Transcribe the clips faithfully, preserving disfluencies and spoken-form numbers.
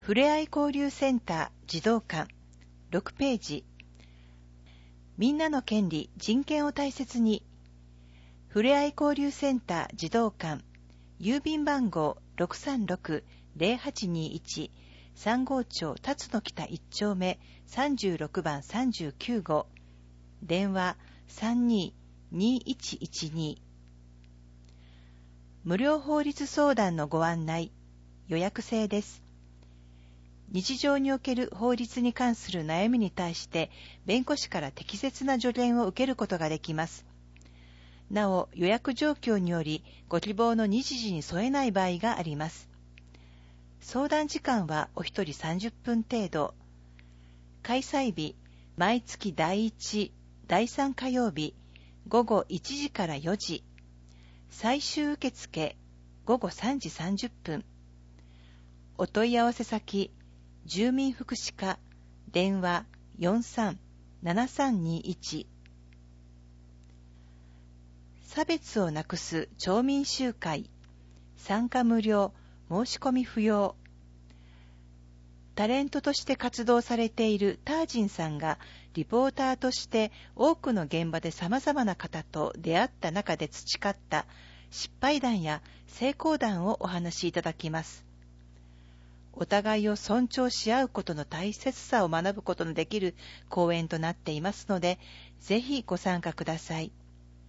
ふれあい交流センター児童館ろくページ。みんなの権利人権を大切に。ふれあい交流センター児童館郵便番号 ろくさんろくのぜろはちにいち さんごうちょう辰野北いちちょうめさんじゅうろくばんさんじゅうきゅうごう。電話 さんにーにーいちいちに。無料法律相談のご案内。予約制です。日常における法律に関する悩みに対して弁護士から適切な助言を受けることができます。なお、予約状況によりご希望の日時に添えない場合があります。相談時間はお一人さんじゅっぷん程度。開催日、毎月だいいち、だいさん火曜日、ごごいちじからよじ。最終受付、ごごさんじさんじゅっぷん。お問い合わせ先、住民福祉課、電話 よんさんななさんにいち。差別をなくす町民集会。参加無料、申し込み不要。タレントとして活動されているタージンさんがリポーターとして多くの現場で様々な方と出会った中で培った失敗談や成功談をお話しいただきます。お互いを尊重し合うことの大切さを学ぶことのできる講演となっていますので、ぜひご参加ください。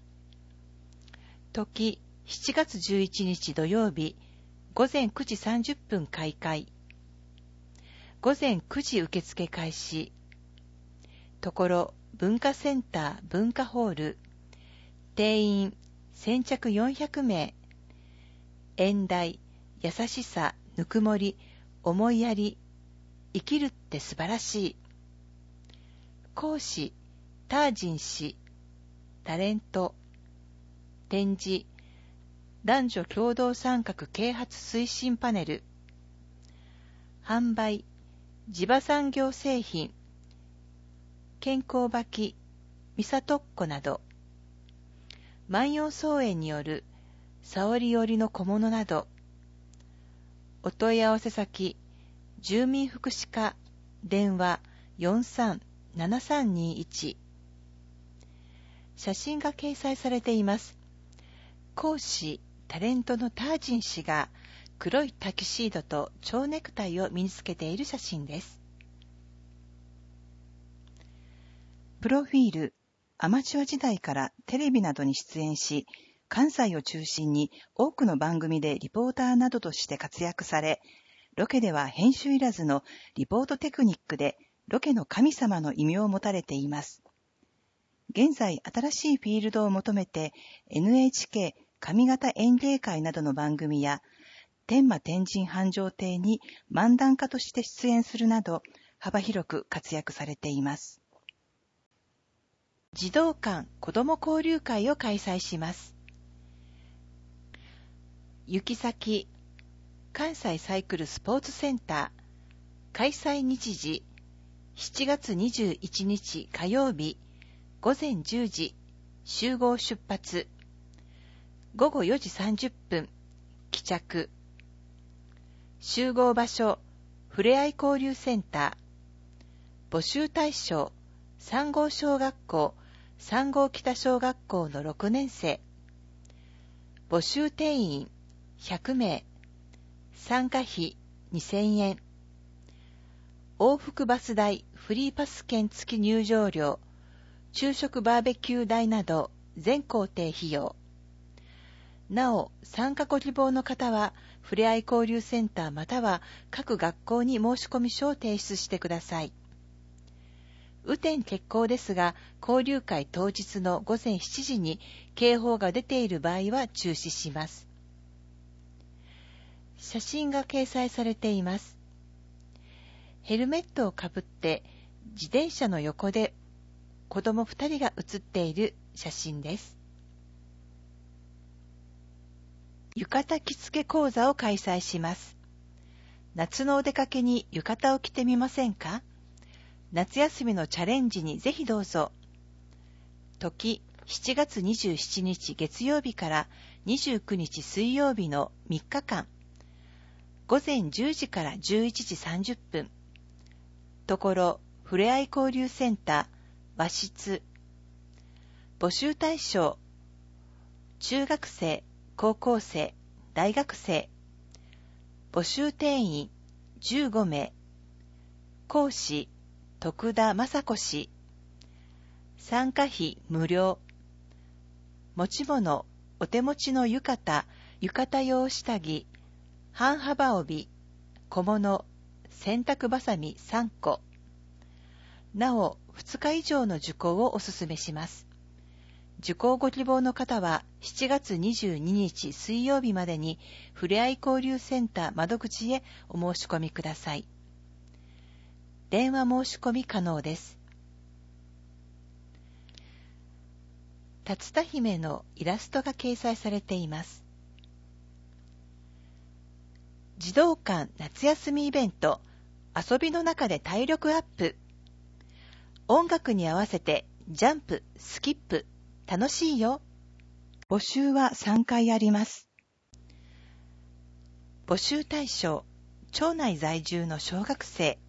時、しちがつじゅういちにち土曜日、ごぜんくじさんじゅっぷん開会。ごぜんくじ受付開始。ところ、文化センター文化ホール。定員、先着よんひゃくめい。演題、優しさ、ぬくもり、思いやり、生きるって素晴らしい。講師、タージン氏。タレント。展示、男女共同参画啓発推進パネル。販売、地場産業製品、健康履き、みさとっこなど。万葉草園による沙織織の小物など。お問い合わせ先、住民福祉課、電話 よんさんななさんにいち。写真が掲載されています。講師、タレントのタージン氏が黒いタキシードと蝶ネクタイを身につけている写真です。プロフィール、アマチュア時代からテレビなどに出演し、関西を中心に多くの番組でリポーターなどとして活躍され、ロケでは編集いらずのリポートテクニックでロケの神様の異名を持たれています。現在、新しいフィールドを求めて エヌエイチケー 上方演芸会などの番組や天満天神繁盛亭に漫談家として出演するなど幅広く活躍されています。児童館子ども交流会を開催します。行き先、関西サイクルスポーツセンター。開催日時、しちがつにじゅういちにち火曜日、ごぜんじゅうじ、集合出発。ごごよじさんじゅっぷん、帰着。集合場所、ふれあい交流センター。募集対象、さんごう小学校、さんごう北小学校のろくねんせい。募集定員、ひゃくめい。参加費、にせんえん。往復バス代、フリーパス券付き入場料、昼食バーベキュー代など、全行程費用。なお、参加ご希望の方は、ふれあい交流センターまたは各学校に申し込み書を提出してください。雨天決行ですが、交流会当日のごぜんしちじに警報が出ている場合は中止します。写真が掲載されています。ヘルメットをかぶって自転車の横で子供ふたりが写っている写真です。浴衣着付け講座を開催します。夏のお出かけに浴衣を着てみませんか？夏休みのチャレンジにぜひどうぞ。時、しちがつにじゅうしちにち月曜日からにじゅうくにち水曜日のみっかかん。 ごぜんじゅうじからじゅういちじさんじゅっぷん。ところふれあい交流センター和室。募集対象中学生、高校生、大学生。募集定員じゅうごめい。講師徳田雅子氏。参加費無料。持ち物お手持ちの浴衣、浴衣用下着、半幅帯、小物、洗濯ばさみさんこ。なおふつか以上の受講をお勧めします。受講ご希望の方はしちがつにじゅうににち水曜日までにふれあい交流センター窓口へお申し込みください。電話申し込み可能です。竜田姫のイラストが掲載されています。児童館夏休みイベント、遊びの中で体力アップ。音楽に合わせてジャンプ、スキップ、楽しいよ。募集はさんかいあります。募集対象、町内在住の小学生。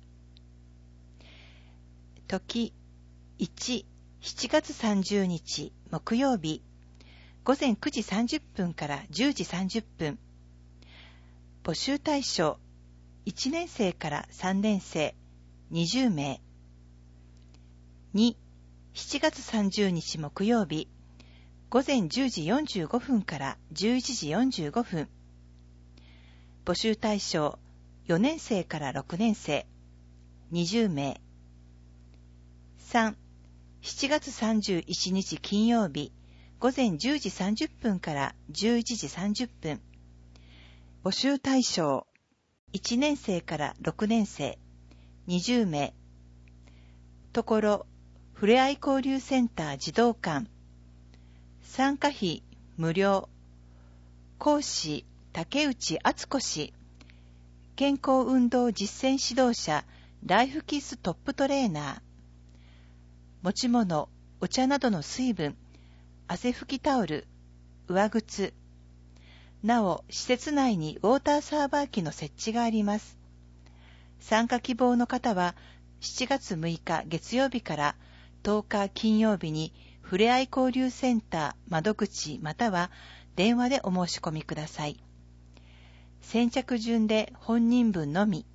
時いち、しちがつさんじゅうにち木曜日、ごぜんくじさんじゅっぷんからじゅうじさんじゅっぷん。募集対象、いちねんせいからさんねんせいにじゅうめい。に、しちがつさんじゅうにち木曜日、ごぜんじゅうじよんじゅうごふんからじゅういちじよんじゅうごふん。募集対象、よねんせいからろくねんせいにじゅうめい。さん、しちがつさんじゅういちにち金曜日、ごぜんじゅうじさんじゅっぷんからじゅういちじさんじゅっぷん。募集対象、いちねんせいからろくねんせいにじゅうめい。ところふれあい交流センター児童館。参加費無料。講師竹内敦子氏。健康運動実践指導者ライフキストップトレーナー。持ち物お茶などの水分、汗拭きタオル、上靴。なお施設内にウォーターサーバー機の設置があります。参加希望の方はしちがつむいか月曜日からとおか金曜日にふれあい交流センター窓口または電話でお申し込みください。先着順で本人分のみ。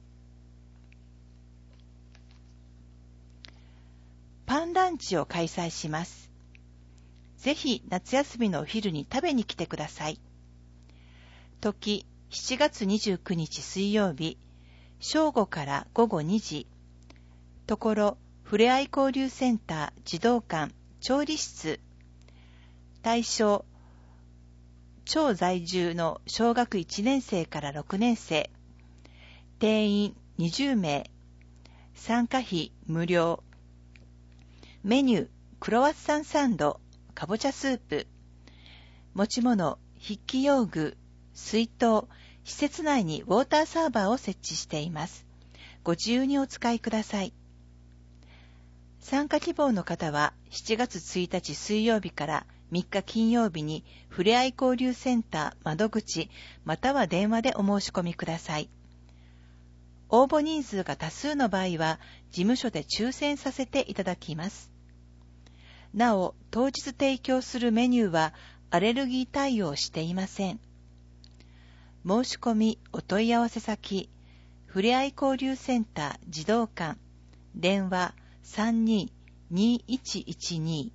パンランチを開催します。ぜひ夏休みのお昼に食べに来てください。時しちがつにじゅうくにち水曜日、正午からごごにじ。ところふれあい交流センター児童館調理室。対象、町在住の小学いちねんせいからろくねんせい。定員にじゅうめい。参加費無料。メニュー、クロワッサンサンド、かぼちゃスープ。持ち物、筆記用具、水筒。施設内にウォーターサーバーを設置しています。ご自由にお使いください。参加希望の方はしちがつついたち水曜日からみっか金曜日にふれあい交流センター窓口または電話でお申し込みください。応募人数が多数の場合は事務所で抽選させていただきます。なお、当日提供するメニューはアレルギー対応していません。申し込みお問い合わせ先、ふれあい交流センター児童館、電話 さんにーにーいちいちに。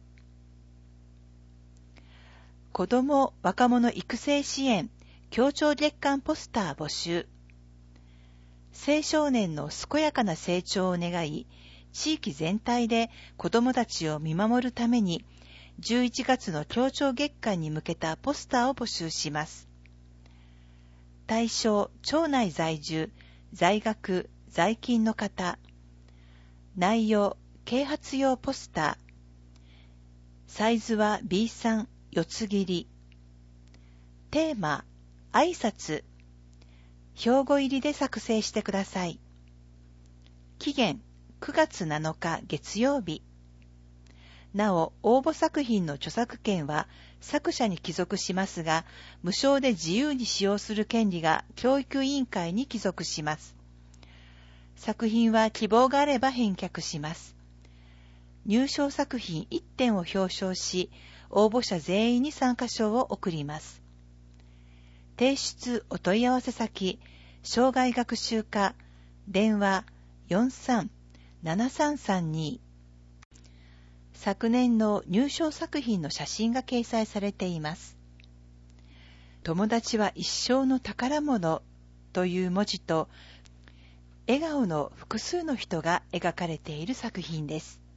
子ども・若者育成支援協調月間ポスター募集。青少年の健やかな成長を願い、地域全体で子どもたちを見守るためにじゅういちがつの協調月間に向けたポスターを募集します。対象、町内在住、在学、在勤の方。内容、啓発用ポスター。サイズは ビーさん、四つ切り。テーマ、挨拶。標語入りで作成してください。期限、くがつなのか月曜日。なお、応募作品の著作権は作者に帰属しますが、無償で自由に使用する権利が教育委員会に帰属します。作品は希望があれば返却します。入賞作品いってんを表彰し、応募者全員に参加賞を贈ります。提出お問い合わせ先、生涯学習課、電話 よんさんななさんさんに。昨年の入賞作品の写真が掲載されています。友達は一生の宝物という文字と、笑顔の複数の人が描かれている作品です。